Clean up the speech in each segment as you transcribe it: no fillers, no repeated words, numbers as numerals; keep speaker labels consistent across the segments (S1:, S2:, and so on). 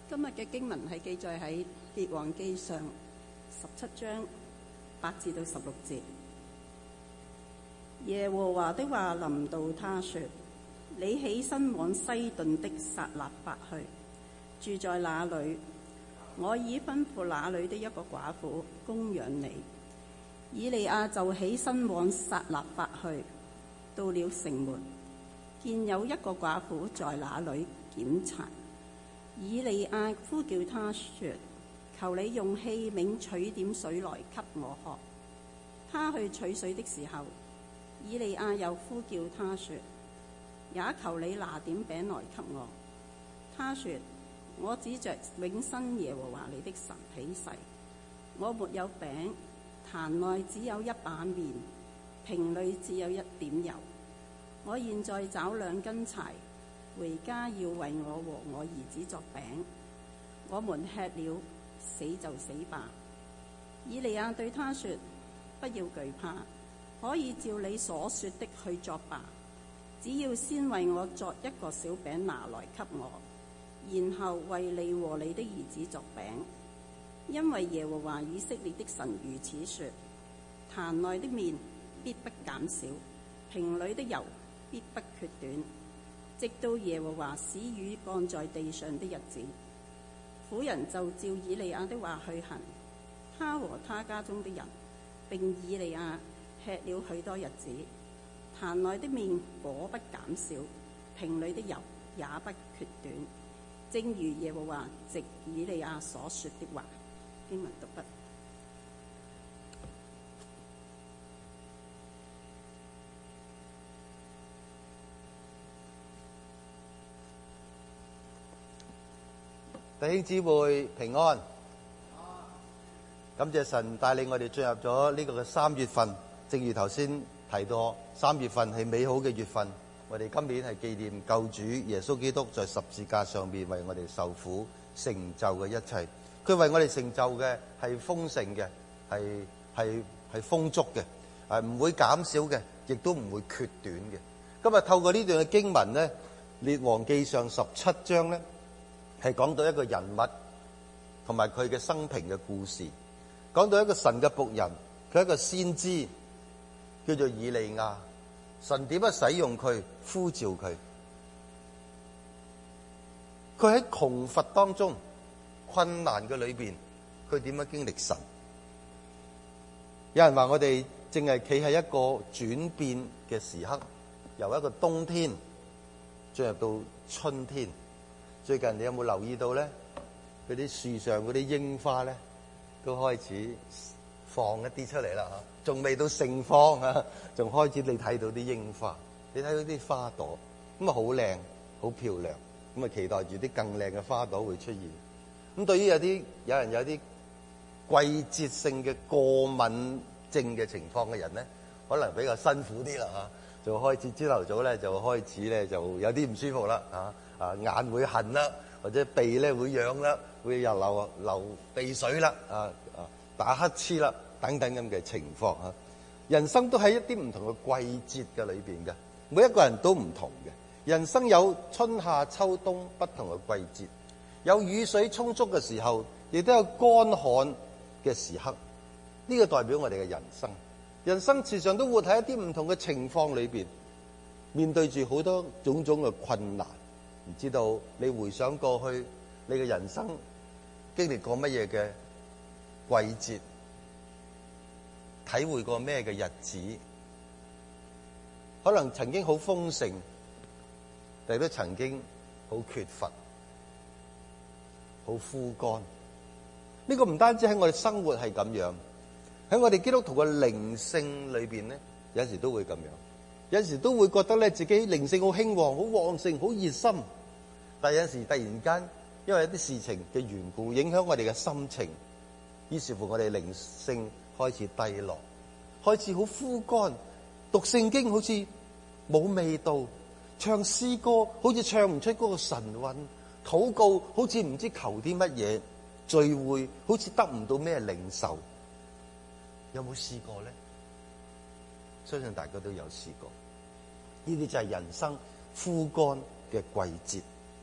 S1: 今日嘅經文係記載喺列王記上17章8至到16節。耶和華的話臨到他說：你起身往西頓的撒勒法去，住在那裏。我已吩咐那裏的一個寡婦供養你。以利亞就起身往撒勒法去，到了城門，見有一個寡婦在那裏檢柴。以利亞呼叫他說：求你用器皿取點水來給我喝。他去取水的時候，以利亞又呼叫他說：也求你拿點餅來給我。他說：我指着永生耶和華你的神起誓，我沒有餅，壇內只有一把麵，瓶裏只有一點油。我現在找2根柴，回家要為我和我兒子作餅，我們吃了，死就死吧。以利亞對他說：不要懼怕，可以照你所說的去作吧，只要先為我作一個小餅拿來給我，然後為你和你的兒子作餅。因為耶和華以色列的神如此說：壇內的麵必不減少，瓶裏的油必不缺短，直到耶和華使雨降在地上的日子。婦人就照以利亞的話去行，他和他家中的人並以利亞吃了許多日子，壇內的麵果不減少，瓶裏的油也不缺短，正如耶和華藉以利亞所說的話。經文讀畢。
S2: 弟兄姊妹平安，感謝神帶領我哋進入咗呢個嘅3月份。正如頭先提到，3月份係美好嘅月份。我哋今年係紀念救主耶穌基督在十字架上面為我哋受苦成就嘅一切。佢為我哋成就嘅係豐盛嘅，係豐足嘅，唔會減少嘅，亦都唔會缺短嘅。今日透過呢段嘅經文咧，列王記上17章咧，係講到一個人物同埋佢嘅生平嘅故事，講到一個神嘅僕人，佢係一個先知，叫做以利亞。神點樣使用佢，呼召佢？佢喺窮乏當中，困難嘅裏邊，佢點樣經歷神？有人話我哋淨係企喺一個轉變嘅時刻，由一個冬天進入到春天。最近你有冇留意到咧？嗰啲樹上嗰啲櫻花咧，都開始放一啲出嚟啦嚇，仲未到盛放啊，仲開始你睇到啲櫻花，你睇到啲花朵，咁啊好靚，好漂亮，咁啊期待住啲更靚嘅花朵會出現。咁對於有人有啲季節性嘅過敏症嘅情況嘅人咧，可能比較辛苦啲啦嚇，就開始朝頭早咧就開始咧就有啲唔舒服啦嚇，眼會痕啦，或者鼻咧會癢啦，會又流鼻水啦，打乞嗤啦，等等咁嘅情況嚇。人生都喺一啲唔同嘅季節嘅裏邊嘅，每一個人都唔同嘅。人生有春夏秋冬不同嘅季節，有雨水充足嘅時候，亦都有乾旱嘅時刻。呢個代表我哋嘅人生。人生時常都活喺一啲唔同嘅情況裏邊，面對住好多種種嘅困難。唔知道你回想過去，你嘅人生經歷過乜嘢嘅季節，體會過咩嘅日子？可能曾經好豐盛，但亦都曾經好缺乏，好枯乾。呢個唔單止喺我哋生活係咁樣，喺我哋基督徒嘅靈性裏邊咧，有時都會咁樣，有時都會覺得咧自己靈性好興旺、好旺盛、好熱心，但有時突然間因為一啲事情嘅緣故，影響我哋嘅心情，於是乎我哋靈性開始低落，開始好枯乾，讀聖經好似冇味道，唱詩歌好似唱唔出嗰個神韻，禱告好似唔知求啲乜嘢，聚會好似得唔到咩領受。有冇試過咧？相信大家都有試過。呢啲就係人生枯乾嘅季節。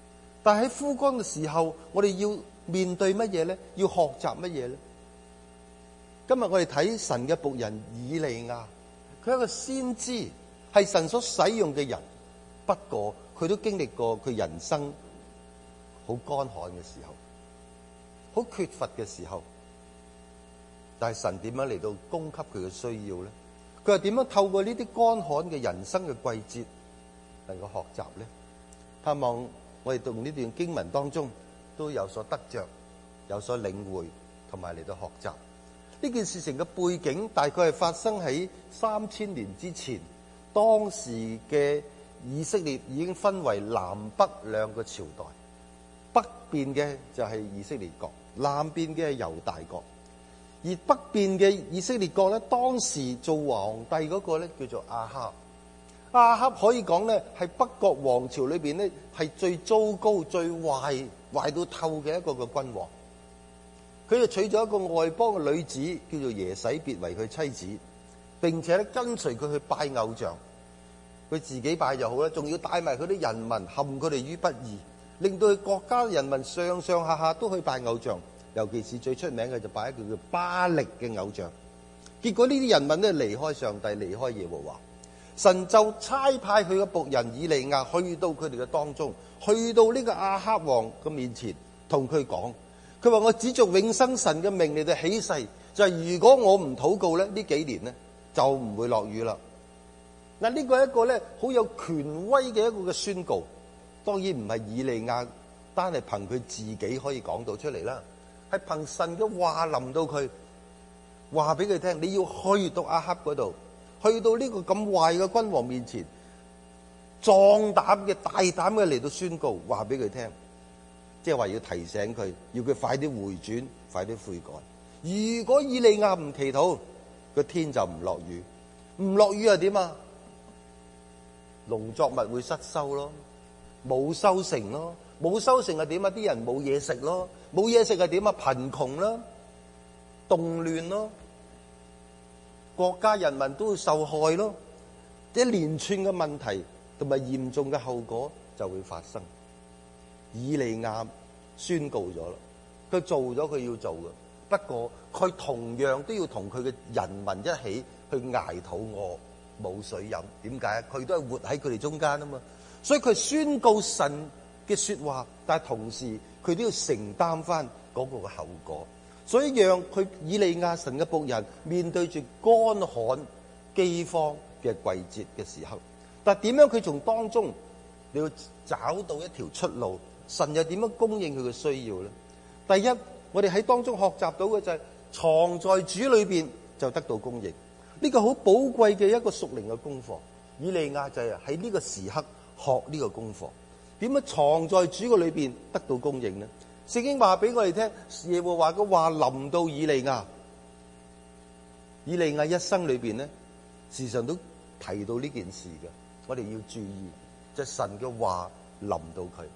S2: 但係喺枯乾嘅時候，我哋要面對乜嘢咧？要學習乜嘢咧？今日我哋睇神嘅僕人以利亞，佢係一個先知，係神所使用嘅人。不過佢都經歷過佢人生好乾旱嘅時候，好缺乏嘅時候。但係神點樣嚟到供給佢嘅需要咧？佢係點樣透過呢啲乾旱嘅人生嘅季節能夠學習咧？盼望我哋讀呢段經文當中都有所得着，有所領會，同埋嚟到學習。呢件事情嘅背景大概係發生喺3000年之前，當時嘅以色列已經分為南北兩個朝代，北邊嘅就係以色列國，南邊嘅係猶大國。而北邊嘅以色列國咧，當時做皇帝嗰個咧叫做亞哈。亞哈可以講咧係北國王朝裏邊咧係最糟糕、最壞到透嘅一個嘅君王。佢就娶咗一個外邦嘅女子叫做耶洗別為佢妻子，並且咧跟隨佢去拜偶像。佢自己拜就好啦，仲要帶埋佢啲人民陷佢哋於不義，令到佢國家人民上上下下都去拜偶像。尤其是最出名嘅就拜一個叫巴力嘅偶像。結果呢啲人民咧離開上帝，離開耶和華。神就差派佢嘅僕人以利亞去到佢哋嘅當中，去到呢個亞哈王嘅面前，同佢講，佢話我指着永生神嘅命嚟到起誓，就係如果我唔禱告咧，呢幾年咧就唔會落雨啦。嗱，呢個係一個咧好有權威嘅一個嘅宣告，當然唔係以利亞單係憑佢自己可以講到出嚟啦，係憑神嘅話臨到佢，話俾佢聽，你要去到亞哈嗰度，去到呢個咁壞嘅君王面前，壯膽嘅大膽嘅嚟到宣告，話俾佢聽，即係話要提醒佢，要佢快啲回轉，快啲悔改。如果以利亞唔祈禱，個天就唔落雨，唔落雨又點啊？農作物會失收咯，冇收成咯，冇收成係點啊？啲人冇嘢食咯，冇嘢食係點啊？貧窮啦，動亂咯，國家人民都會受害咯，一連串嘅問題同埋嚴重嘅後果就會發生。以利亞宣告咗啦，佢做咗佢要做嘅，不過佢同樣都要同佢嘅人民一起去捱肚餓。冇水飲，點解啊？佢都係活喺佢哋中間啊嘛，所以佢宣告神嘅說話，但係同時佢都要承擔翻嗰個嘅後果，所以讓佢以利亞神嘅僕人面對住乾旱饑荒嘅季節嘅時候，但係點樣佢從當中你要找到一條出路？神又點樣供應佢嘅需要咧？第一，我哋喺當中學習到嘅就係藏在主裏邊就得到供應。呢個好寶貴嘅一個屬靈嘅功課，以利亞就係喺呢個時刻學呢個功課，點樣藏在主嘅裏邊得到供應呢？聖經話俾我哋聽，耶和華嘅話臨到以利亞，以利亞一生裏邊呢，時常都提到呢件事嘅，我哋要注意，就係神嘅話臨到佢，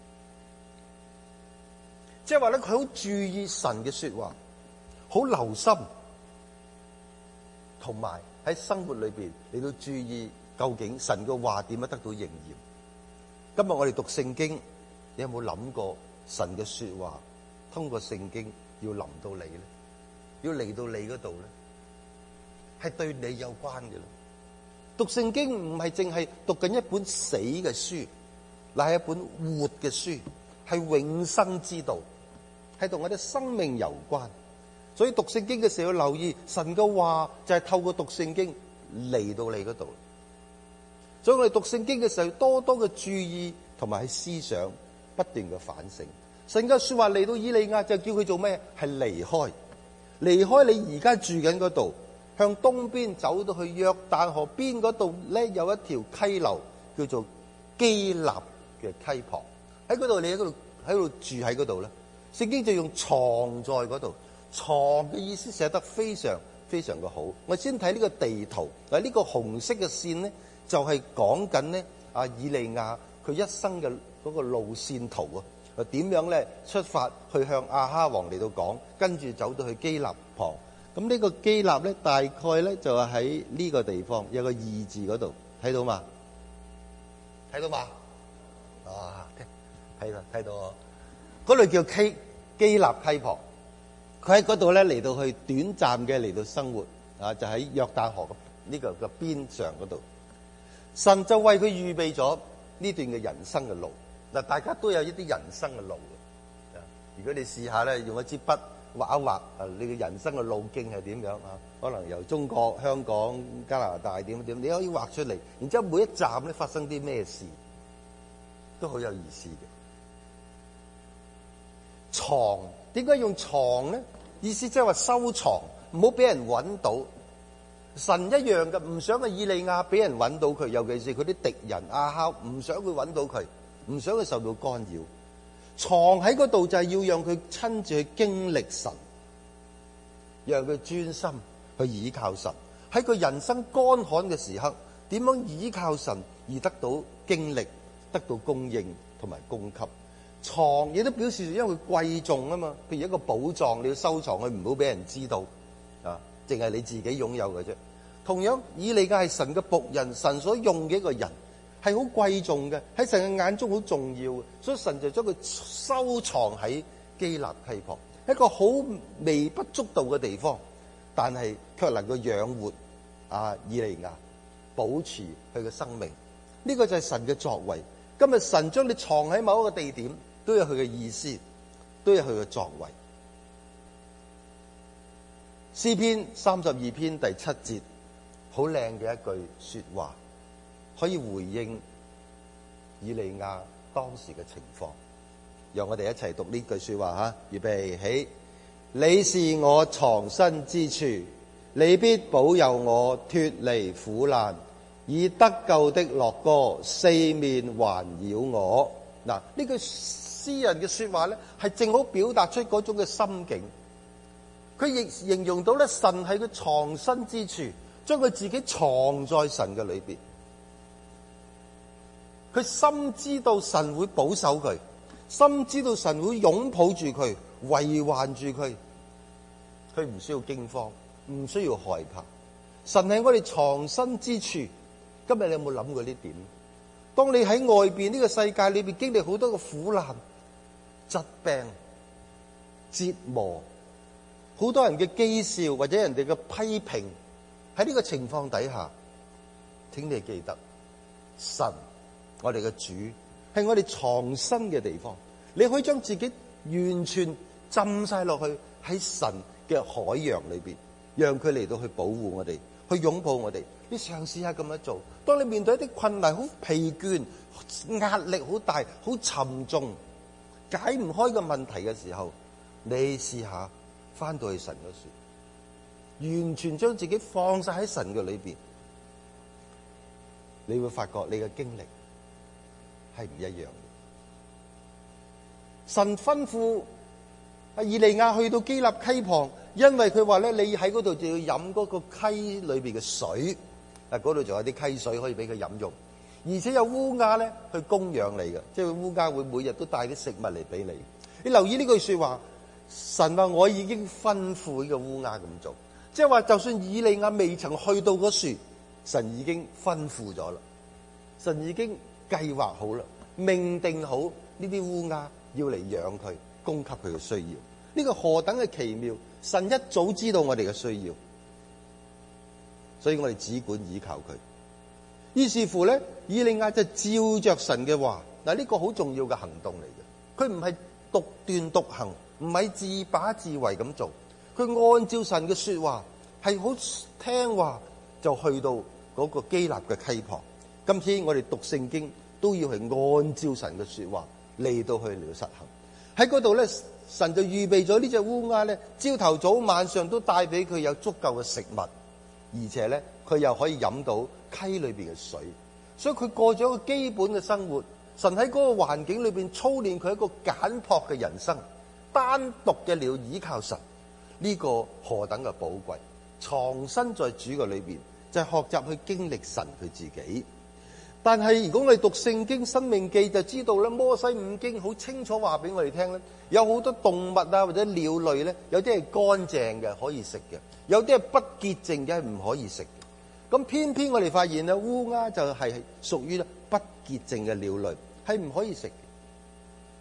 S2: 即係話咧，佢好注意神嘅說話，好留心。同埋喺生活裏邊，你都注意究竟神嘅話點樣得到應驗。今日我哋讀聖經，你有冇諗過神嘅說話通過聖經要臨到你咧？要嚟到你嗰度咧，係對你有關嘅啦。讀聖經唔係淨係讀緊一本死嘅書，乃係一本活嘅書，係永生之道，係同我哋生命有關。所以讀聖經嘅時候要留意神嘅話就係透過讀聖經嚟到你嗰度。所以我哋讀聖經嘅時候多多嘅注意同埋喺思想不斷嘅反省。神嘅說話嚟到以利亞就叫佢做咩？係離開你而家住緊嗰度，向東邊走到去約旦河邊嗰度咧，有一條溪流叫做基立嘅溪旁。喺嗰度你喺度住喺嗰度咧，聖經就用藏在嗰度。藏嘅意思寫得非常非常嘅好。我先睇呢個地圖，嗱，呢個紅色嘅線呢，就係講緊呢以利亞佢一生嘅嗰個路線圖啊，點樣咧出發去向亞哈王嚟到講，跟住走到去基立旁。咁呢個基立咧大概咧就係喺呢個地方有個義字嗰度，睇到嘛？睇到嘛？啊， 睇到啊？嗰度叫基納溪旁，佢喺嗰度咧嚟到去短暫嘅嚟到生活啊，就喺約旦河呢個嘅邊上嗰度。神就為佢預備咗呢段嘅人生嘅路。嗱，大家都有一啲人生嘅路嘅。如果你試下咧，用一支筆畫一畫你嘅人生嘅路徑係點樣啊？可能由中國、香港、加拿大點，你可以畫出嚟。然之後每一站咧發生啲咩事，都好有意思嘅。藏，點解用藏咧？意思即係話收藏，唔好俾人揾到。神一樣嘅，唔想以利亞俾人揾到佢，尤其是佢啲敵人亞哈，唔想佢揾到佢，唔想佢受到干擾。藏喺嗰度就係要讓佢親自去經歷神，讓佢專心去倚靠神。喺佢人生乾旱嘅時刻，點樣倚靠神而得到經歷、得到供應同埋供給。藏亦都表示因為佢貴重啊嘛，譬如一個寶藏，你要收藏佢，唔好俾人知道啊，淨係你自己擁有嘅啫。同樣，以利亞係神嘅僕人，神所用嘅一個人，係好貴重嘅，喺神嘅眼中好重要嘅，所以神就將佢收藏喺基納溪旁，一個好微不足道嘅地方，但係卻能夠養活以利亞，保持佢嘅生命。呢個就係神嘅作為。今日神將你藏喺某一個地點，都有佢嘅意思，都有佢嘅作為。詩篇32篇第7節，好靚嘅一句說話，可以回應以利亞當時嘅情況。讓我哋一齊讀呢句說話吓，預備起。你是我藏身之處，你必保佑我脫離苦難，以得救的樂歌四面環繞我。嗱，呢句詩人嘅說話咧，係正好表達出嗰種嘅心境。佢亦形容到咧，神係佢藏身之處，將佢自己藏在神嘅裏邊。佢深知道神會保守佢，深知道神會擁抱住佢，圍環住佢。佢唔需要驚慌，唔需要害怕。神係我哋藏身之處。今日你有冇諗過呢點？當你喺外邊呢個世界裏邊經歷好多嘅苦難、疾病、折磨，好多人嘅譏笑或者人哋嘅批評，喺呢個情況底下，請你記得，神，我哋嘅主，係我哋藏身嘅地方。你可以將自己完全浸晒落去喺神嘅海洋裏邊，讓佢嚟到去保護我哋，去擁抱我哋。你嘗試下咁樣做。當你面對一啲困難、好疲倦、壓力好大、好沉重、解唔開嘅問題嘅時候，你試下翻到去神嗰處，完全將自己放晒喺神嘅裏邊，你會發覺你嘅經歷係唔一樣嘅。神吩咐以利亞去到基納溪旁，因為佢話咧，你喺嗰度就要飲嗰個溪裏邊嘅水。嗰度仲有啲溪水可以俾佢飲用，而且有烏鴉咧去供養你嘅，即係烏鴉會每日都帶啲食物嚟俾你。你留意呢句說話，神話我已經吩咐呢個烏鴉咁做，即係話就算以利亞未曾去到嗰樹，神已經吩咐咗啦，神已經計劃好啦，命定好呢啲烏鴉要嚟養佢，供給佢嘅需要。呢個何等嘅奇妙！神一早知道我哋嘅需要。所以我哋只管依靠佢。於是乎咧，以利亞就照着神嘅話，嗱，呢個好重要嘅行動嚟嘅。佢唔係獨斷獨行，唔係自把自為咁做。佢按照神嘅說話，係好聽話，就去到嗰個基納嘅溪旁。今天我哋讀聖經都要係按照神嘅說話嚟到實行。喺嗰度咧，神就預備咗呢隻烏鴉咧，朝頭早晚上都帶俾佢有足夠嘅食物。而且咧，佢又可以飲到溪裏邊嘅水，所以佢過咗一個基本嘅生活。神喺嗰個環境裏邊操練佢一個簡樸嘅人生，單獨嘅了倚靠神，呢個何等嘅寶貴！藏身在主嘅裏邊，就係學習去經歷神佢自己。但係如果我哋讀聖經《申命記》，就知道咧，摩西五經好清楚話俾我哋聽咧，有好多動物啊或者鳥類咧，有啲係乾淨嘅可以食嘅，有啲係不潔淨嘅係唔可以食嘅。咁偏偏我哋發現咧，烏鴉就係屬於不潔淨嘅鳥類，係唔可以食嘅。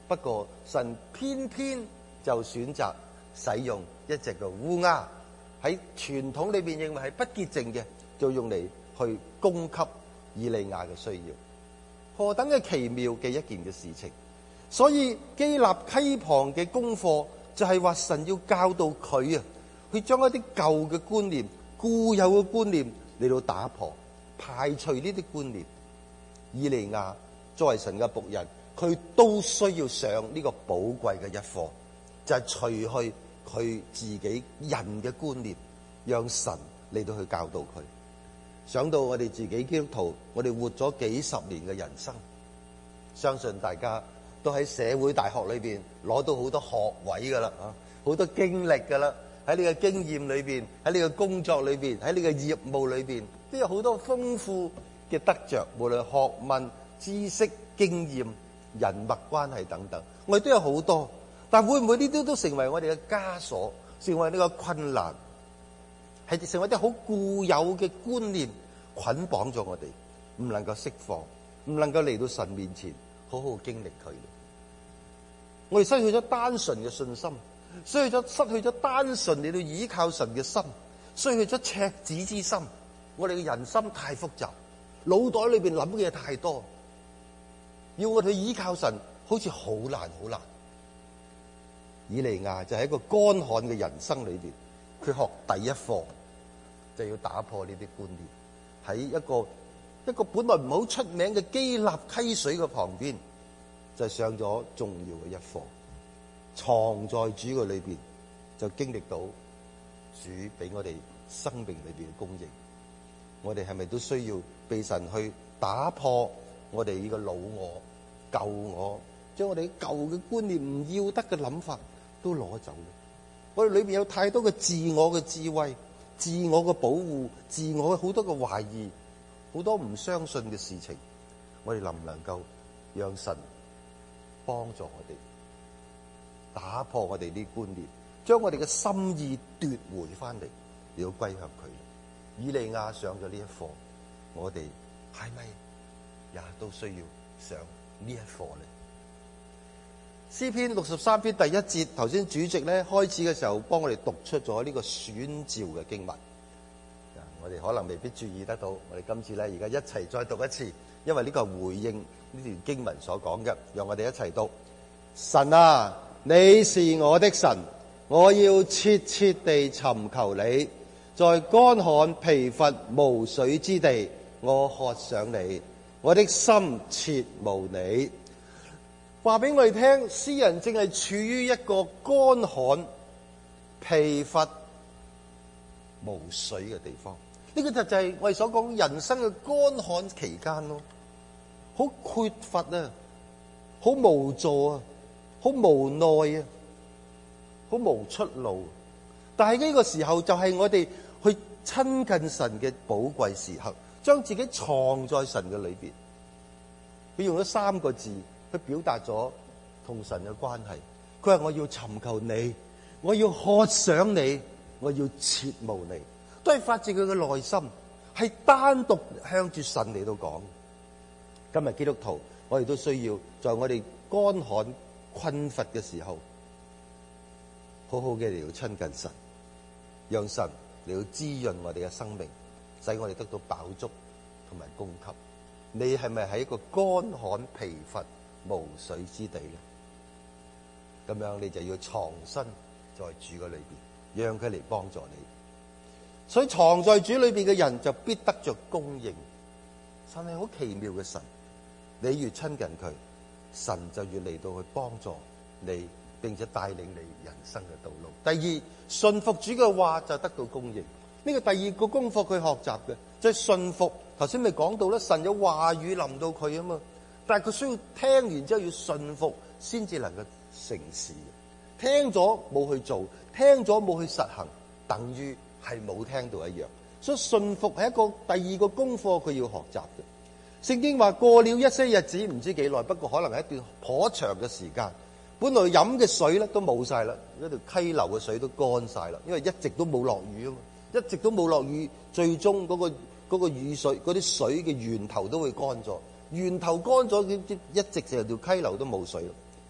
S2: 不過神偏偏就選擇使用一隻嘅烏鴉，喺傳統裏邊認為係不潔淨嘅，就用嚟去供給以利亞嘅需要。何等嘅奇妙嘅一件嘅事情！所以基立溪旁嘅功課就係話神要教導佢啊，去將一啲舊嘅觀念、固有嘅觀念嚟到打破、排除呢啲觀念。以利亞作為神嘅僕人，佢都需要上呢個寶貴嘅一課，就係除去佢自己人嘅觀念，讓神嚟到去教導佢。想到我哋自己基督徒，我哋活咗幾十年嘅人生，相信大家都喺社會大學裏邊攞到好多學位噶啦，好多經歷噶啦，喺你嘅經驗裏邊，喺你嘅工作裏邊，喺你嘅業務裏邊，都有好多豐富嘅得着，無論學問、知識、經驗、人脈關係等等，我哋都有好多。但會唔會呢啲都成為我哋嘅枷鎖，成為呢個困難？係成為啲好固有嘅觀念捆綁咗我哋，唔能夠釋放，唔能夠嚟到神面前好好經歷佢。我哋失去咗單純嘅信心，失去咗單純嚟到倚靠神嘅心，失去咗赤子之心。我哋嘅人心太複雜，腦袋裏邊諗嘅嘢太多，要我哋倚靠神好似好難好難。以利亞就喺一個乾旱嘅人生裏邊，佢學第一課就要打破呢啲觀念，喺一個本來唔好出名嘅基立溪水嘅旁邊，就上咗重要嘅一課，藏在主嘅裏邊，就經歷到主俾我哋生命裏邊嘅供應。我哋係咪都需要被神去打破我哋呢個老我、舊我，將我哋舊嘅觀念唔要得嘅諗法都攞走？我哋裏邊有太多嘅自我嘅智慧、自我嘅保護、自我好多嘅懷疑、好多唔相信嘅事情，我哋能唔能夠讓神幫助我哋打破我哋呢啲觀念，將我哋嘅心意奪回翻嚟，要歸向佢？以利亞上咗呢一課，我哋係咪也都需要上呢一課呢？詩篇63篇第1節，頭先主席咧開始嘅時候幫我哋讀出咗呢個選召嘅經文。我哋可能未必注意得到，我哋今次咧而家一齊再讀一次，因為呢個係回應呢段經文所講嘅。讓我哋一齊讀：神啊，你是我的神，我要切切地尋求你。在乾旱疲乏無水之地，我渴想你，我的心切慕你。話俾我哋聽，詩人正係處於一個乾旱疲乏無水嘅地方。呢個就係我哋所講人生嘅乾旱期間咯，好缺乏啊，好無助啊，好無奈啊，好無出路。但係呢個時候就係我哋去親近神嘅寶貴時刻，將自己藏在神嘅裏邊。佢用咗3個字去表達咗同神嘅關係。佢話：我要尋求你，我要渴想你，我要切慕你，都係發自佢嘅內心，係單獨向住神嚟到講。今日基督徒，我哋都需要在我哋乾旱困乏嘅時候，好好嘅嚟到親近神，讓神嚟到滋潤我哋嘅生命，使我哋得到飽足同埋供給。你係咪喺一個乾旱疲乏無水之地咧？咁樣你就要藏身在主嘅裏邊，讓佢嚟幫助你。所以藏在主裏邊嘅人就必得着供應。神係好奇妙嘅神，你越親近佢，神就越嚟到去幫助你，並且帶領你人生嘅道路。第二，順服主嘅話就得到供應。呢個第二個功課佢學習嘅就係順服。頭先咪講到咧，神有話語臨到佢啊嘛，但係佢需要聽完之後要順服，先至能夠成事。聽咗冇去做，聽咗冇去實行，等於係冇聽到一樣。所以順服係一個第二個功課佢要學習嘅。聖經話過了一些日子，唔知幾耐，不過可能係一段頗長嘅時間，本來飲嘅水咧都冇晒啦，嗰條溪流嘅水都乾晒啦，因為一直都冇落雨啊嘛，一直都冇落雨，最終嗰個雨水嗰啲水嘅源頭都會乾咗，源頭乾咗，一直成條溪流都冇水啦。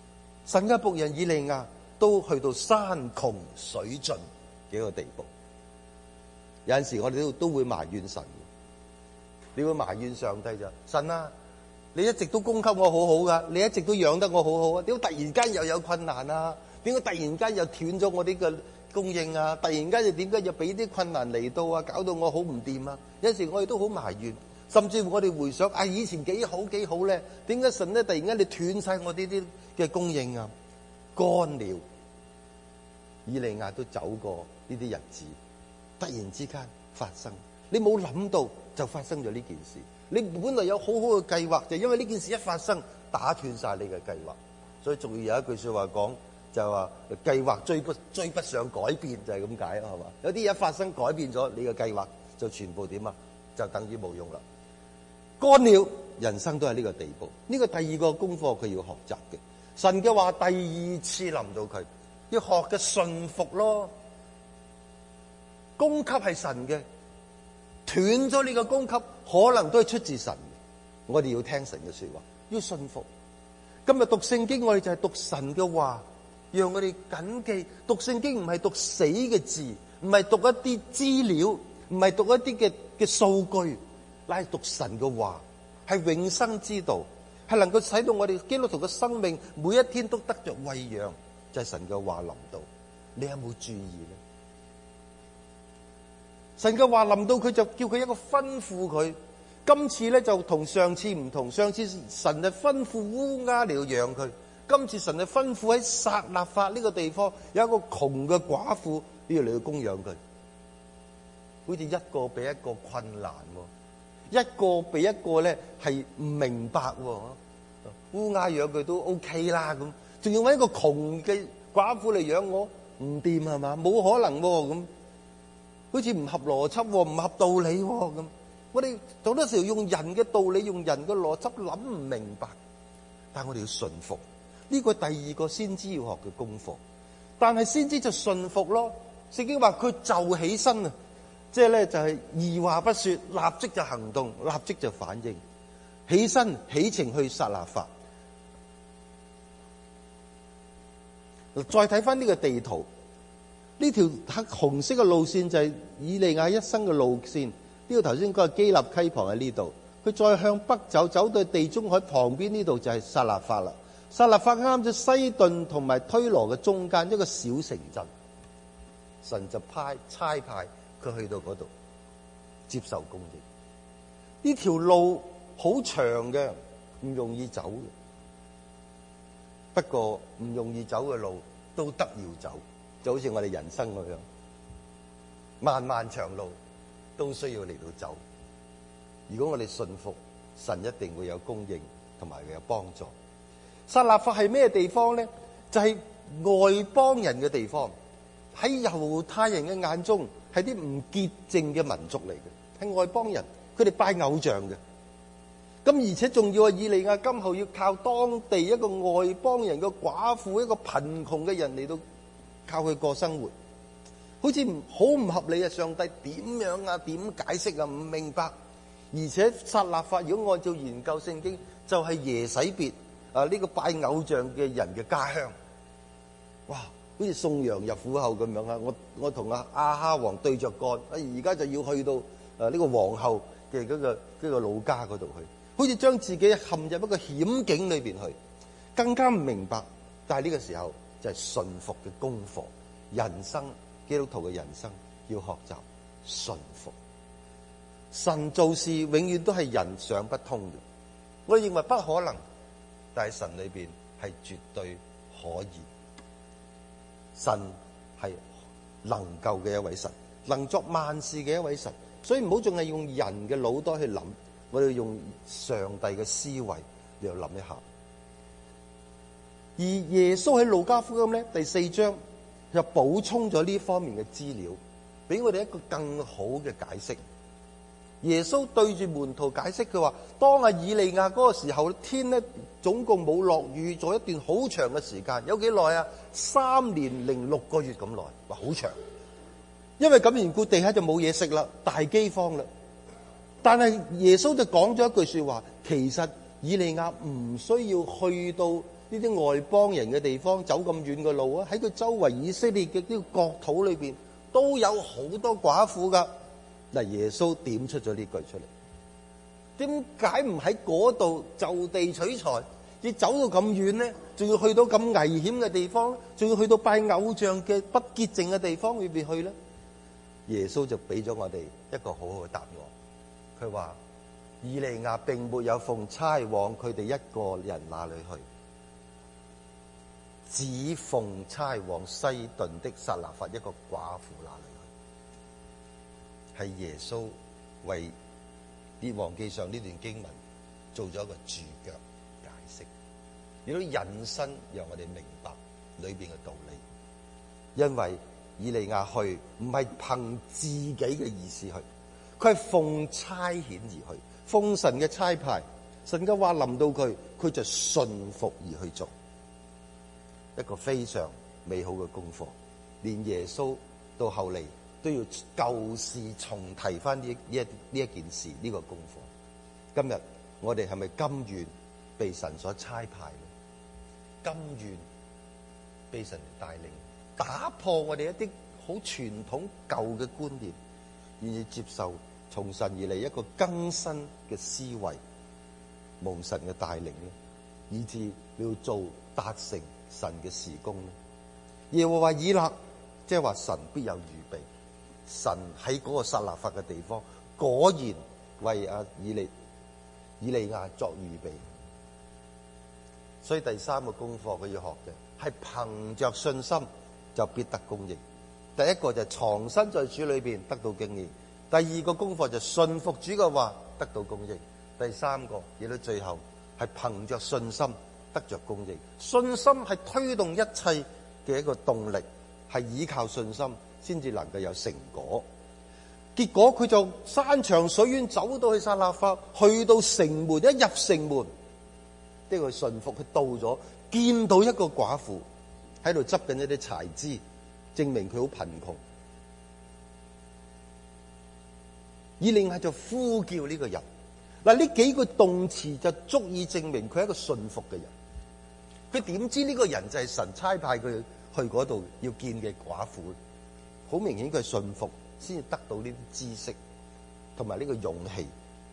S2: 神嘅僕人以利亞都去到山窮水盡嘅一個地步。有陣時我哋都會埋怨神，你會埋怨上帝就神啊，你一直都供給我好好噶，你一直都養得我好好啊，點解突然間又有困難啊？點解突然間又斷咗我呢個供應啊？突然間又點解又俾啲困難嚟到啊？搞到我好唔掂啊！有陣時我哋都好埋怨，甚至乎我哋回想以前幾好咧，點解神咧突然間你斷晒我呢啲嘅供應啊？乾了，以利亞都走過呢啲日子，突然之間發生，你冇諗到就發生咗呢件事。你本來有好好嘅計劃，就因為呢件事一發生，打斷晒你嘅計劃。所以仲要有一句說話講，就係話計劃追不上改變，就係咁解啦，係嘛？有啲嘢發生改變咗你嘅計劃，就全部點啊？就等於冇用啦。乾了，人生都係呢個地步。呢個第二個功課佢要學習嘅，神嘅話第二次臨到佢，要學嘅順服咯。供給係神嘅，斷咗呢個供給，可能都係出自神嘅。我哋要聽神嘅說話，要順服。今日讀聖經，我哋就係讀神嘅話，讓我哋謹記。讀聖經唔係讀死嘅字，唔係讀一啲資料，唔係讀一啲嘅數據，乃係讀神嘅話，係永生之道，係能夠使到我哋基督徒嘅生命每一天都得着餵養，就係神嘅話臨到。你有冇注意呢？神嘅話臨到佢，就叫佢一個吩咐佢。今次咧就同上次唔同，上次神係吩咐烏鴉嚟養佢，今次神係吩咐喺撒勒法呢個地方有一個窮嘅寡婦呢度嚟去供養佢。好似一個比一個困難，一個比一個咧係唔明白。烏鴉養佢都 OK 啦，咁仲要搵一個窮嘅寡婦嚟養我，唔掂係嘛？冇可能咁，好似唔合邏輯，唔合道理咁。我哋好多時候用人嘅道理，用人嘅邏輯諗唔明白，但係我哋要順服。呢個第二個先知要學嘅功課。但係先知就順服咯。聖經話佢就起身啊，即係咧就係二話不說，立即就行動，立即就反應，起身起程去撒勒法。再睇翻呢個地圖，呢條黑紅色嘅路線就係以利亞一生嘅路線。呢個頭先嗰個基立溪旁喺呢度，佢再向北走，走到地中海旁邊呢度就係撒勒法啦。撒勒法啱咗西頓同埋推羅嘅中間一個小城鎮，神就差派佢去到嗰度接受供應。呢條路好長嘅，唔容易走嘅。不過唔容易走嘅路都得要走，就好似我哋人生咁樣，漫漫長路都需要嚟到走。如果我哋信服神，一定會有供應同埋會有幫助。撒勒法係咩地方咧？就係外邦人嘅地方，喺猶太人嘅眼中係啲唔潔淨嘅民族嚟嘅，係外邦人，佢哋拜偶像嘅。咁而且仲要以利亞今後要靠當地一個外邦人嘅寡婦，一個貧窮嘅人嚟到靠佢過生活，好似好唔合理啊！上帝點樣啊？點解釋啊？唔明白。而且撒勒法如果按照研究聖經，就係耶洗別呢個拜偶像嘅人嘅家鄉。哇！好似送羊入虎口咁樣啊！我同亞哈王對着幹，而家就要去到呢個皇后嘅嗰個老家嗰度去，好似將自己陷入一個險境裏邊去，更加唔明白。但係呢個時候就係順服嘅功課。人生基督徒嘅人生要學習順服。神做事永遠都係人想不通嘅，我認為不可能，但係神裏邊係絕對可以。神係能夠嘅一位神，能作萬事嘅一位神，所以唔好淨係用人嘅腦袋去諗，我哋要用上帝嘅思維嚟諗一下。而耶穌喺路加福音咧第4章就補充咗呢方面嘅資料，俾我哋一個更好嘅解釋。耶穌對住門徒解釋，佢話當以利亞嗰個時候，天咧總共冇落雨咗一段好長嘅時間，有幾耐啊？3年6個月咁耐，話好長。因為咁緣故，地下就冇嘢食啦，大饑荒啦。但係耶穌就講咗一句說話，其實以利亞唔需要去到呢啲外邦人嘅地方，走咁遠嘅路啊，喺佢周圍以色列嘅呢個國土裏邊都有好多寡婦噶。嗱，耶穌點出咗呢句出嚟。點解唔喺嗰度就地取材？你走到咁遠呢，仲要去到咁危險嘅地方，仲要去到拜偶像嘅不潔淨嘅地方裏邊去呢？耶穌就俾咗我哋一個好好嘅答案。佢話以利亞並沒有奉差往佢哋一個人那裏去，只奉差往西頓的撒勒法一個寡婦那裏去。係耶穌為列王記上呢段經文做咗一個注腳解釋，亦都引申讓我哋明白裏邊嘅道理。因為以利亞去唔係憑自己嘅意思去，佢係奉差遣而去，奉神嘅差派，神嘅話臨到佢，佢就順服而去做一個非常美好嘅功課。連耶穌到後嚟都要舊事重提翻呢一件事，呢個功課。今日我哋係咪甘願被神所差派呢？甘願被神帶領，打破我哋一啲好傳統舊嘅觀念，願意接受從神而嚟一個更新嘅思維，蒙神嘅帶領呢，以致你要做達成神嘅事工呢？耶和華以勒，即係話神必有預備。神喺嗰個撒勒法嘅地方，果然為以利亞作預備。所以第三個功課佢要學嘅係憑着信心就必得供應。第一個就係藏身在主裏邊得到經驗，第二個功課就信服主嘅話得到供應，第三個亦都最後係憑着信心得着供應。信心係推動一切嘅一個動力，係依靠信心先至能夠有成果。結果佢就山長水遠走到去撒勒法，去到城門，一入城門，呢個信服，佢到咗，見到一個寡婦喺度執緊一啲柴枝，證明佢好貧窮。以利亞就呼叫呢個人。嗱，呢幾個動詞就足以證明佢係一個信服嘅人。佢點知呢個人就係神差派佢去嗰度要見嘅寡婦？好明顯佢係信服先至得到呢啲知識同埋呢個勇氣。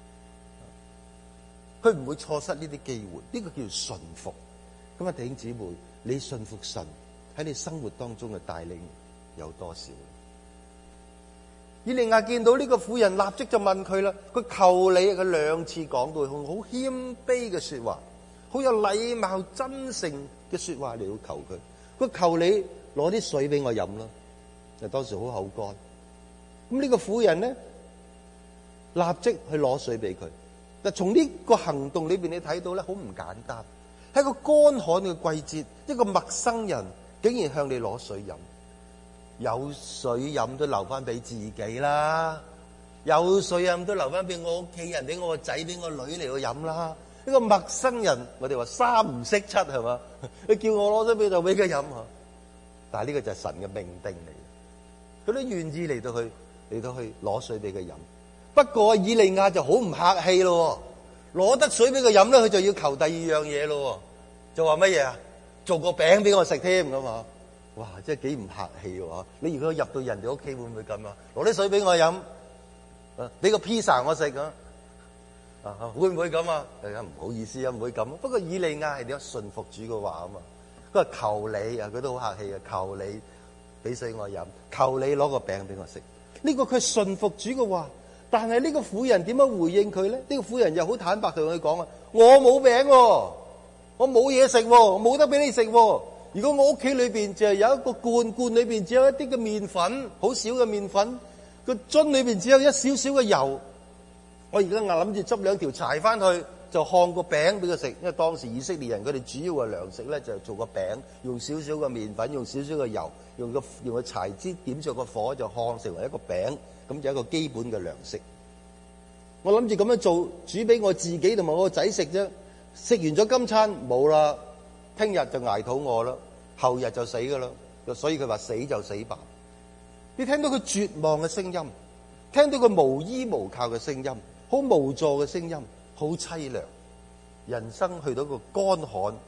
S2: 佢唔會錯失呢啲機會，呢個叫信服。咁啊，弟兄姊妹，你信服神喺你生活當中嘅帶領有多少？以利亞見到呢個婦人，立即就問佢啦。佢求你，佢兩次講到好謙卑嘅說話，好有禮貌、真誠嘅說話嚟到求佢。佢求你攞啲水俾我飲啦。就當時好口乾。咁呢個婦人咧，立即去攞水俾佢。但從呢個行動裏邊，你睇到咧，好唔簡單。喺一個乾旱嘅季節，一個陌生人竟然向你攞水飲。有水飲都留翻俾自己啦，有水飲都留翻俾我屋企人，俾我個仔，俾我女嚟去飲啦。呢個陌生人，我哋話三唔識七係嘛？你叫我攞水俾就俾佢飲啊！但係呢個就係神嘅命定嚟，佢都願意嚟到去攞水俾佢飲。不過以利亞就好唔客氣咯，攞得水俾佢飲咧，佢就要求第二樣嘢咯，就話乜嘢啊？做個餅俾我食添咁啊！哇，真係幾唔客氣喎！你如果入到人哋屋企會唔會咁啊？攞啲水俾我飲，俾個披薩我食啊！會唔會咁啊？唔好意思啊，唔會咁。不過以利亞係點樣順服主嘅話啊嘛？佢話求你啊，佢都好客氣啊，求你俾水我飲，求你攞個餅俾我食。呢個佢係順服主嘅話，但係呢個婦人點樣回應佢咧？呢個婦人又好坦白同佢講啊：我冇餅喎，我冇嘢食喎，我冇得俾你食喎。如果我屋企裏邊就係有一個罐裏邊只有一啲嘅麵粉，好少嘅麵粉，個樽裏邊只有一少少嘅油，我而家諗住執兩條柴翻去，就烘個餅俾佢食。因為當時以色列人佢哋主要嘅糧食咧就係做個餅，用少少嘅麵粉，用少少嘅油，用個柴枝點着個火就烘成為一個餅，咁就一個基本嘅糧食。我諗住咁樣做，煮俾我自己同埋我個仔食啫。食完咗今餐冇啦。聽日就挨肚餓啦，後日就死噶啦，所以佢話死就死吧。你聽到佢絕望嘅聲音，聽到佢無依無靠嘅聲音，好無助嘅聲音，好淒涼。人生去到一個乾旱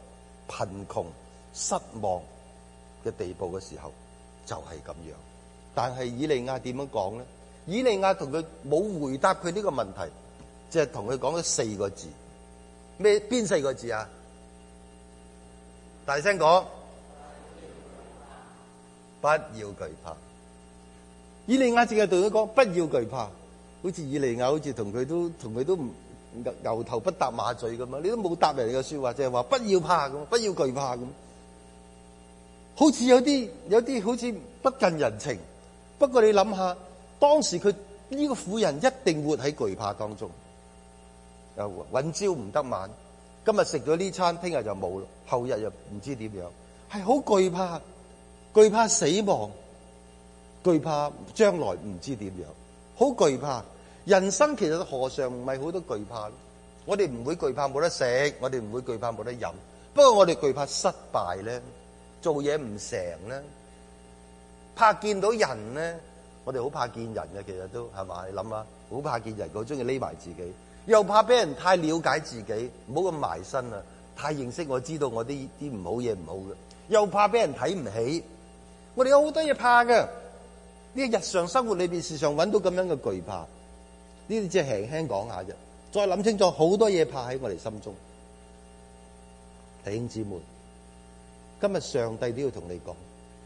S2: 貧窮、失望嘅地步嘅時候，就係咁樣。但係以利亞點樣講咧？以利亞同佢冇回答佢呢個問題，即係同佢講咗4個字。咩？邊4個字啊？大聲講，不要懼怕。以利亞淨係對佢講不要懼怕，好似以利亞好似同佢都唔牛頭不搭馬嘴咁啊！你都冇答人哋嘅說話，就係話不要怕咁，不要懼怕咁，好似有啲好似不近人情。不過你諗下，當時佢呢個婦人一定活喺懼怕當中，又搵朝唔得晚，今日食咗呢餐，聽日就冇咯，後日又唔知點樣，係好懼怕，懼怕死亡，懼怕將來唔知點樣，好懼怕。人生其實何嘗唔係好多懼怕？我哋唔會懼怕冇得食，我哋唔會懼怕冇得飲，不過我哋懼怕失敗咧，做嘢唔成咧，怕見到人咧，我哋好怕見人嘅，其實都係嘛？你諗下，好怕見人，好中意匿埋自己，又怕俾人太了解自己，唔好咁埋身啊！太認識我知道我啲唔好嘢唔好嘅，又怕俾人睇唔起，我哋有好多嘢怕嘅。呢個日常生活裏邊時常揾到咁樣嘅懼怕。呢啲只係輕輕講下啫，再諗清楚，好多嘢怕喺我哋心中。弟兄姊妹，今日上帝都要同你講，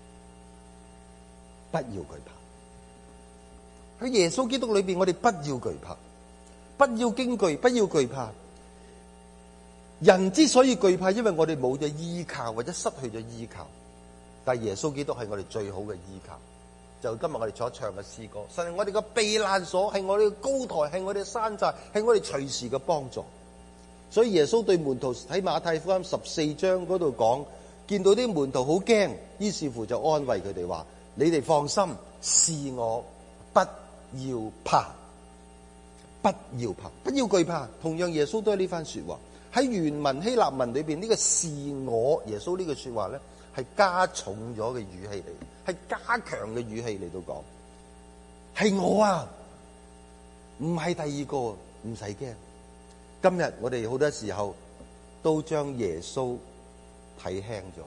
S2: 不要懼怕。喺耶穌基督裏邊，我哋不要懼怕，不要驚懼，不要懼怕。人之所以懼怕，因為我哋冇咗依靠，或者失去咗依靠。但係耶穌基督係我哋最好嘅依靠。就今日我哋所唱嘅詩歌，神係我哋嘅避難所，係我哋嘅高台，係我哋嘅山寨，係我哋隨時嘅幫助。所以耶穌對門徒喺馬太福音14章嗰度講，見到啲門徒好驚，於是乎就安慰佢哋話：你哋放心，是我，不要怕，不要怕，不要懼怕。同樣耶穌都係呢番說話。喺原文希臘文裏邊，呢個是我，耶穌呢句說話咧，係加重咗嘅語氣嚟，係加強嘅語氣嚟到講，係我啊，唔係第二個，唔使驚。今日我哋好多時候都將耶穌睇輕咗，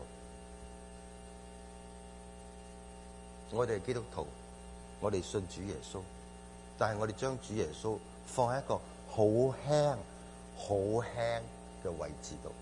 S2: 我哋係基督徒，我哋信主耶穌，但係我哋將主耶穌放喺一個好輕、好輕嘅位置度。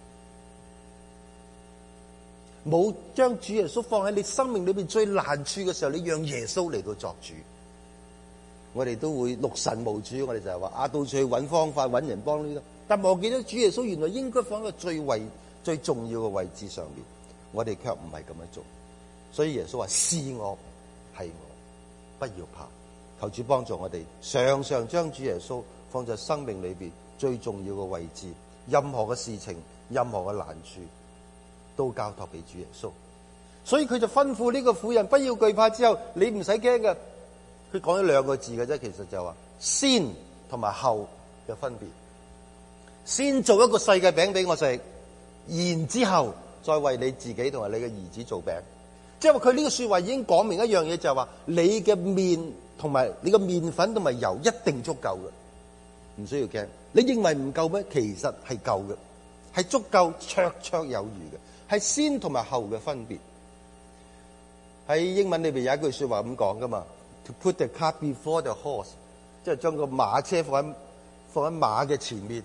S2: 冇將主耶穌放喺你生命裏邊最難處嘅時候，你讓耶穌嚟到作主。我哋都會六神無主，我哋就係話到處去揾方法揾人幫呢個，但忘記咗主耶穌原來應該放喺個最重要嘅位置上面，我哋卻唔係咁樣做。所以耶穌話：是我，係我，不要怕。求主幫助我哋，常常將主耶穌放在生命裏邊最重要嘅位置，任何嘅事情，任何嘅難處，都交託俾主耶穌。所以佢就吩咐呢個婦人不要懼怕，之後你唔使驚嘅。佢講咗2個字嘅啫，其實就話先同埋後嘅分別。先做一個細嘅餅俾我食，然之後再為你自己同埋你嘅兒子做餅。即係話佢呢個說話已經講明一樣嘢，就係話你嘅麵同埋你嘅麵粉同埋油一定足夠嘅，唔需要驚。你認為唔夠咩？其實係夠嘅，係足夠，綽綽有餘嘅，係先同埋後嘅分別。喺英文裏邊有一句說話咁講噶嘛，To put the cart before the horse， 即係將個馬車放喺馬嘅前面，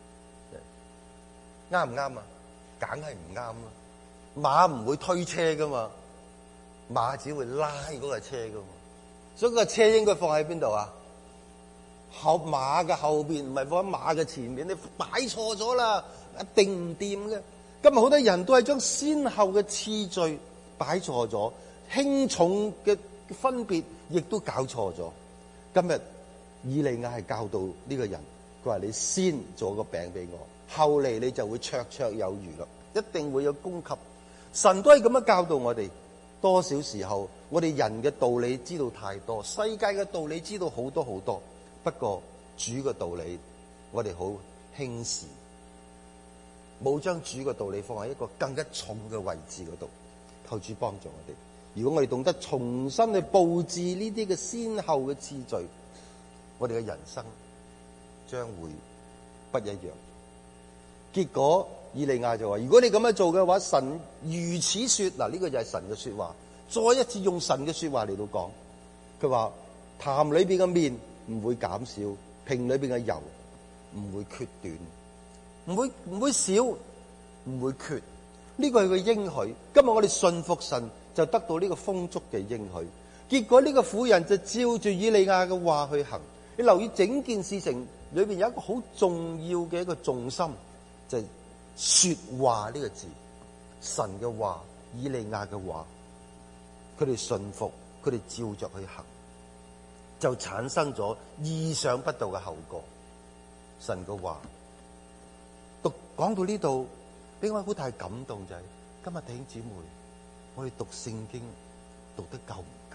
S2: 啱唔啱啊？梗係唔啱啦！馬唔會推車噶嘛，馬只會拉嗰架車噶嘛，所以個車應該放喺邊度啊？馬嘅後邊，唔係放喺馬嘅前面。你擺錯咗啦，一定唔掂嘅。今日好多人都係將先後嘅次序擺錯咗，輕重嘅分別亦都搞錯咗。今日以利亞係教導呢個人，佢話你先做個餅俾我，後嚟你就會綽綽有餘啦，一定會有供給。神都係咁樣教導我哋。多少時候我哋人嘅道理知道太多，世界嘅道理知道好多好多，不過主嘅道理我哋好輕視，冇將主嘅道理放喺一個更加重嘅位置嗰度。求主幫助我哋。如果我哋懂得重新去布置呢啲嘅先後嘅次序，我哋嘅人生將會不一樣。結果以利亞就話：如果你咁樣做嘅話，神如此說，嗱，呢個就係神嘅說話。再一次用神嘅說話嚟到講，佢話壇裏邊嘅麵唔會減少，瓶裏邊嘅油唔會缺短，唔會少，唔會缺。呢個係個應許。今日我哋信服神，就得到呢個豐足嘅應許。結果呢個婦人就照住以利亞嘅話去行。你留意整件事情裏邊有一個好重要嘅一個重心，就係說話呢個字，神嘅話，以利亞嘅話，佢哋信服，佢哋照着去行，就產生咗意想不到嘅後果。神嘅話講到呢度，俾我好大感動，就係今日弟兄姊妹，我哋讀聖經讀得夠唔夠？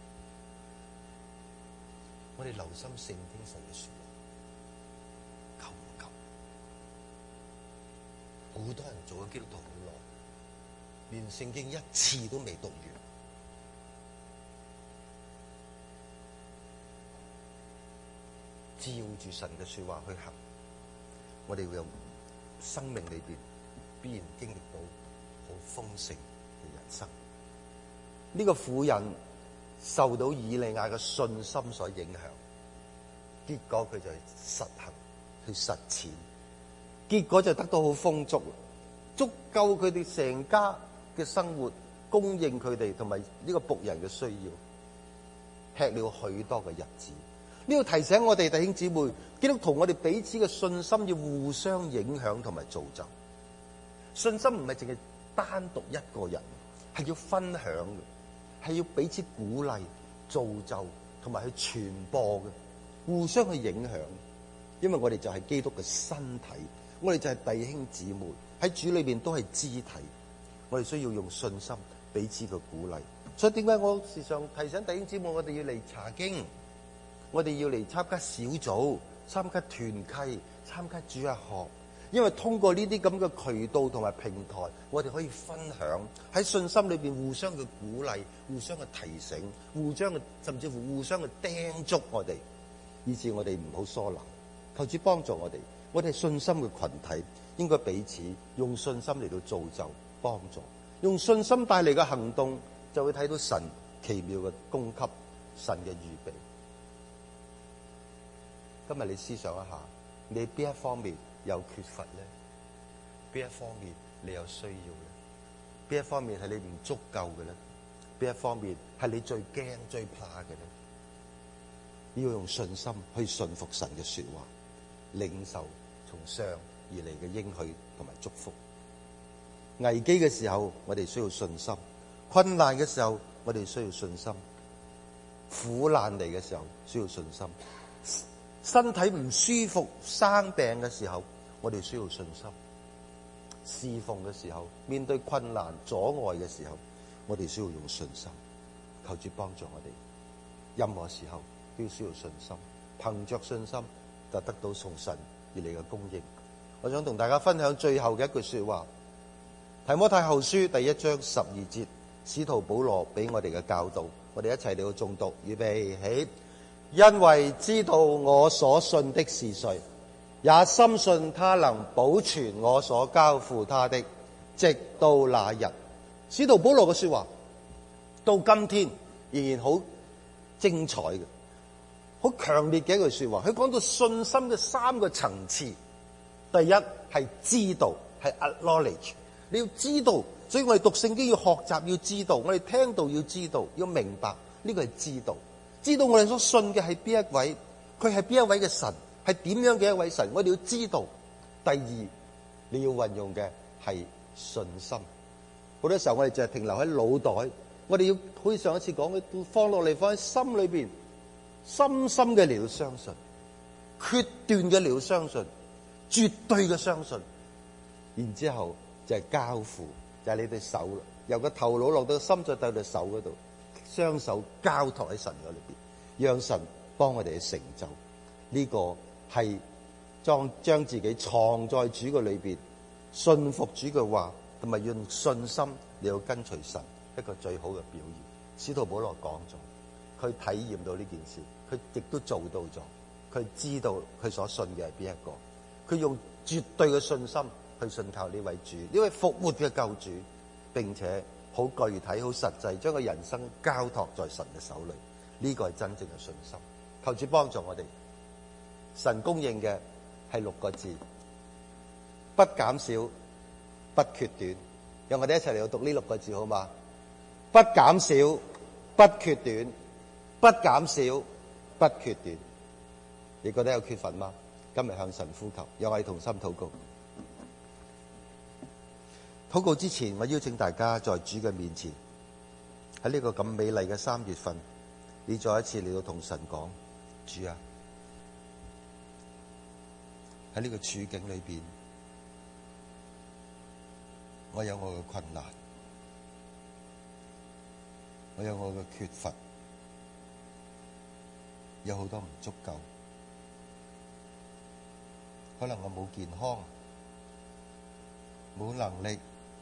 S2: 我哋留心聖經神嘅說話夠唔夠？好多人做咗基督徒好耐，連聖經一次都未讀完。照住神嘅說話去行，我哋會有生命裏邊必然經歷到好豐盛嘅人生。呢個婦人受到以利亞嘅信心所影響，結果佢就實行去實踐，結果就得到好豐足，足夠佢哋成家嘅生活，供應佢哋同埋呢個僕人嘅需要，吃了許多嘅日子。呢度提醒我哋弟兄姊妹，基督徒我哋彼此嘅信心要互相影響同埋造就。信心唔係淨係單獨一個人，係要分享嘅，係要彼此鼓勵、造就同埋去傳播嘅，互相去影響。因為我哋就係基督嘅身體，我哋就係弟兄姊妹喺主裏邊都係肢體，我哋需要用信心彼此嘅鼓勵。所以點解我時常提醒弟兄姊妹，我哋要嚟查經。我哋要嚟參加小組、參加團契、參加主日學，因為通過呢啲咁嘅渠道同埋平台，我哋可以分享喺信心裏邊互相嘅鼓勵、互相嘅提醒、互相嘅甚至乎互相嘅叮囑我哋，以致我哋唔好疏懶。求主幫助我哋，我哋係信心嘅群體，應該彼此用信心嚟到造就、幫助，用信心帶嚟嘅行動，就會睇到神奇妙嘅供給、神嘅預備。今日你思想一下，你邊一方面有缺乏咧？邊一方面你有需要咧？邊一方面係你唔足夠嘅咧？邊一方面係你最驚最怕嘅咧？要用信心去信服神嘅說話，領受從上而嚟嘅應許同埋祝福。危機嘅時候，我哋需要信心；困難嘅時候，我哋需要信心；苦難嚟嘅時候，需要信心。身體唔舒服、生病嘅時候，我哋需要信心；侍奉嘅時候，面對困難、阻礙嘅時候，我哋需要用信心。求主幫助我哋，任何時候都需要信心，憑着信心就得到從神而嚟嘅供應。我想同大家分享最後嘅一句說話，提摩太後書第1章12節，使徒保羅俾我哋嘅教導，我哋一齊嚟到誦讀，預備起。因為知道我所信的是誰，也深信他能保存我所交付他的，直到那日。使徒保羅嘅說話到今天仍然好精彩嘅，好強烈嘅一句說話。佢講到信心嘅3個層次。第一係知道，係 acknowledge， 你要知道，所以我哋讀聖經要學習，要知道，我哋聽道要知道，要明白，呢個係知道。知道我哋所信嘅係邊一位，佢係邊一位嘅神，係點樣嘅一位神，我哋要知道。第二，你要運用嘅係信心。好多時候我哋就係停留喺腦袋，我哋要好似上一次講嘅，放落嚟放喺心裏邊，深深嘅嚟到相信，決斷嘅嚟到相信，絕對嘅相信。然之後就係交付，就係你對手啦，由個頭腦落到心，再到對手嗰度。雙手交託喺神嗰裏邊，讓神幫我哋去成就。呢個係將自己藏在主嘅裏邊，信服主嘅話，同埋用信心嚟到跟隨神，一個最好嘅表現。使徒保羅講咗，佢體驗到呢件事，佢亦都做到咗，佢知道佢所信嘅係邊一個，佢用絕對嘅信心去信靠呢位主，呢位復活嘅救主，並且好具體、好實際，將個人生交託在神嘅手裏。呢個係真正嘅信心。求主幫助我哋。神供應嘅係6個字：不減少，不缺短。讓我哋一齊嚟讀呢6個字好嗎？不減少，不缺短，不減少，不缺短。你覺得有缺乏嗎？今日向神呼求，讓我哋同心禱告。禱告之前，我邀請大家在主嘅面前，喺呢個咁美麗嘅3月份，你再一次嚟到同神講：主啊，喺呢個處境裏邊，我有我嘅困難，我有我嘅缺乏，有好多唔足夠，可能我冇健康，冇能力，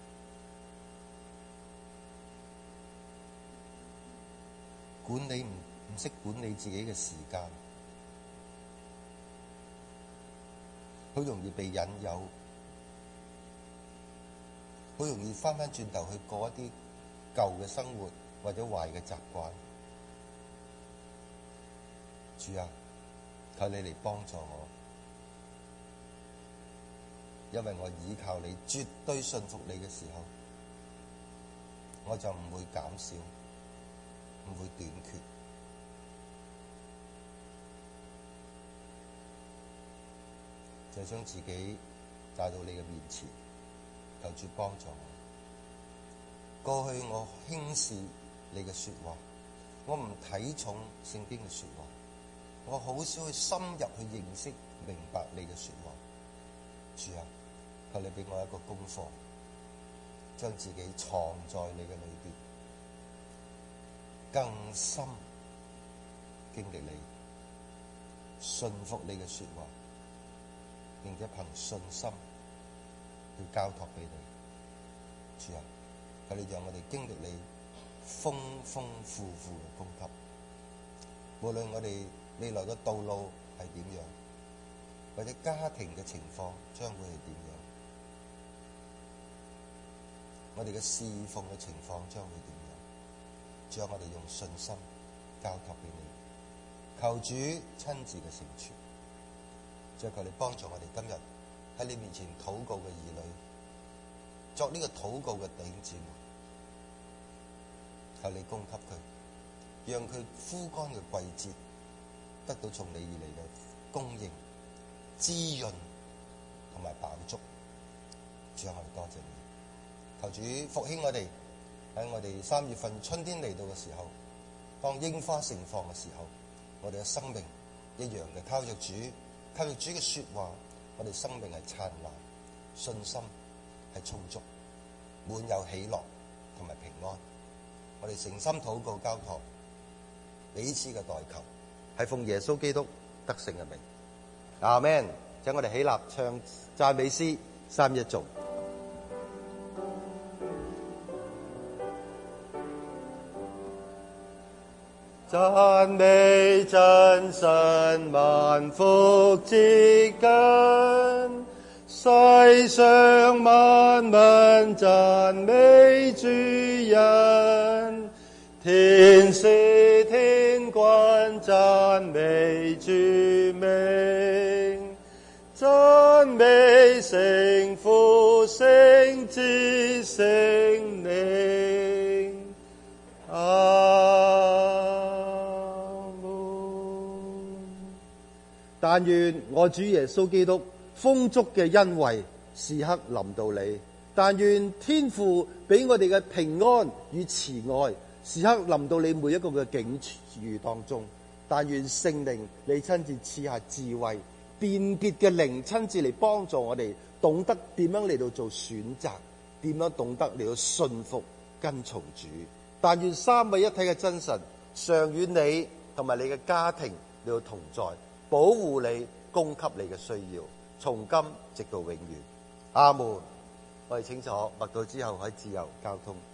S2: 管理唔識管理自己嘅時間，好容易被引誘，好容易翻返轉頭去過一啲舊嘅生活或者壞嘅習慣。主啊，求你嚟幫助我，因為我倚靠你，絕對信服你嘅時候，我就唔會減少，唔會短缺。就將自己帶到你嘅面前，求主幫助我。過去我輕視你嘅說話，我唔睇重聖經嘅說話，我好少去深入去認識明白你嘅說話。主啊，求你俾我一個功課，將自己藏在你嘅裏邊，更深經歷你，信服你嘅說話，並且憑信心去交託俾你。主啊，求你讓我哋經歷你豐豐富富嘅供給，無論我哋未來嘅道路係點樣，或者家庭嘅情況將會係點樣，我哋嘅侍奉嘅情況將會點樣，將我哋用信心交託俾你，求主親自嘅成全。再求你幫助我哋今日喺你面前禱告嘅兒女，作呢個禱告嘅弟兄姊妹，求你供給佢，讓佢枯乾嘅季節得到從你而嚟嘅供應、滋潤同埋飽足。主啊，我哋多謝你，求主復興我哋喺我哋3月份春天嚟到嘅時候，當櫻花盛放嘅時候，我哋嘅生命一樣嘅靠着主。靠住主嘅說話，我哋生命係燦爛，信心係充足，滿有喜樂同埋平安。我哋誠心禱告交託，彼此嘅代求，係奉耶穌基督得勝嘅名。阿們。請我哋起立唱讚美詩3一頌。讚美真神萬福之根，世上萬民讚美主恩，天使天君讚美主名，讚美聖父聖子聖靈。但願我主耶穌基督豐足嘅恩惠時刻臨到你，但願天父俾我哋嘅平安與慈愛時刻臨到你每一個嘅境遇當中，但願聖靈你親自賜下智慧辨別嘅靈，親自嚟幫助我哋懂得點樣嚟到做選擇，點樣懂得嚟到信服跟從主。但願三位一體嘅真神常與你同埋你嘅家庭嚟到同在，保護你，供給你嘅需要，從今直到永遠。阿們。我哋請坐，默禱之後可以自由交通。